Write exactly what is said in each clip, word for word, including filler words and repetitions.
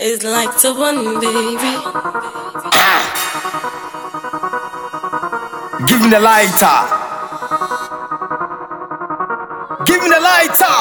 It's like the one, baby. Give me the lighter. Give me the lighter.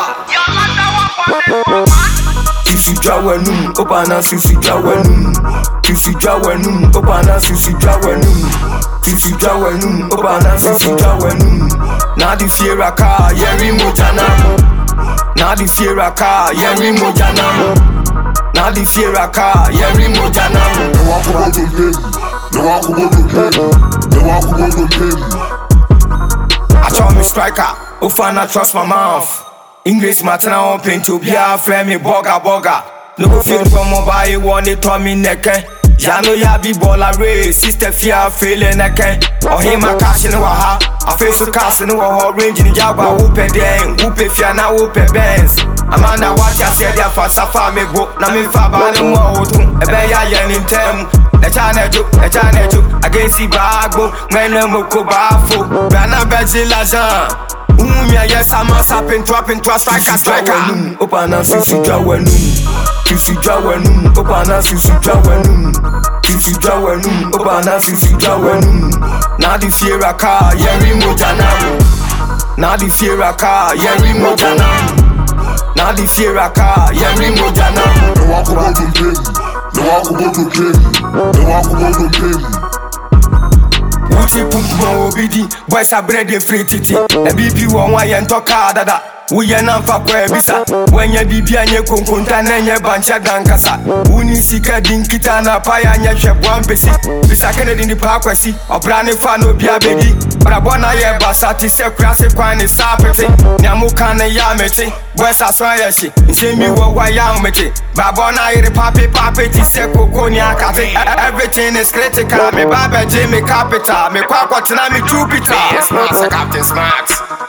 Sisi jawanum, opana sisi jawanum. Sisi jawanum, opana sisi jawanum. Sisi jawanum, opana sisi jawanum. Na di fiera ka, yeri mojana. Na di fiera ka, yeri mojana. Na di fiera ka, yeri mojana. No one could go to him. No one could go to him. No one could go to him. I saw me striker, Ufana trust my mouth. English matana on paint to be a friend me boga boga. No go feel from mobile one they told me neke. Ya know ya be baller race, sister fear feeling neke. Or him a cash in waha. I face the cash in waha range in Jabba whoopin' den, whoopin' fia na whoopin' bands. Amanda watch I said ya for safa me book. Na me fa ba no mo to. Ebe ya yen in tem. The channel joke, the channel joke. Against the bago, when I'm a cobafo. Rana Betsy Lazan. Umia, yes, I'm a sapping, dropping to a striker, striker. Opana Sisi Jawanum. Sisi Jawanum. Opana Sisi Jawanum. Sisi Jawanum. Opana Sisi Jawanum. Na di fiera ka, yeri mojana. Na di fiera ka, yeri mojana. Na di fiera ka, yeri mojana. No one could go to him. No one could go to him. No one could go to him. Uchi pump obidi, boys are bread free titi. A B P one way and talk dada. We are not for bisa. When you B P and you kunkunta and your bancha dankasa. Uni sika dinkitana paya and your shep one pesi. Bisa Kennedy in the park, I see. Or brand new fan of your baby. But I wanna hear Basati say classic wine is sapeti. Namukana yameti. Boys are swayashi. Say me what why yameti. Babona hear the papi papi say coconia cafe. Everything is critical. Me baba Jimmy Capital. Me kwakwa tina me Jupiter. Yes, Master Captain Smart.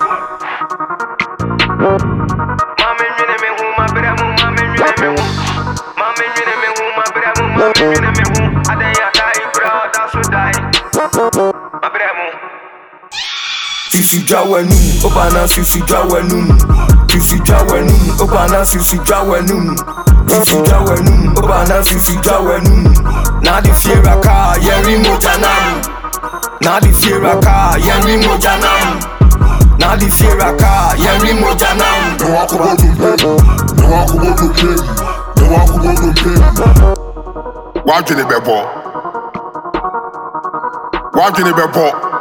Mami nyine me hu ma bra mu mami nyine me hu. Mami nyine me hu ma bra mu mami nyine me hu. Ade ya dai bra da so dai. Ma bra mu. Sisi jawanum, opana sisi jawanum. Sisi jawanum, opana sisi jawanum. Sisi jawanum, opana sisi jawanum. Na di fiera ka, yeri mojana. Na di fiera ka, yeri mojana. Na di fiera ka, yeri mojana. No one could go to him. No one could go to him. No one could go to him. Watch the bebo. Watch the bebo.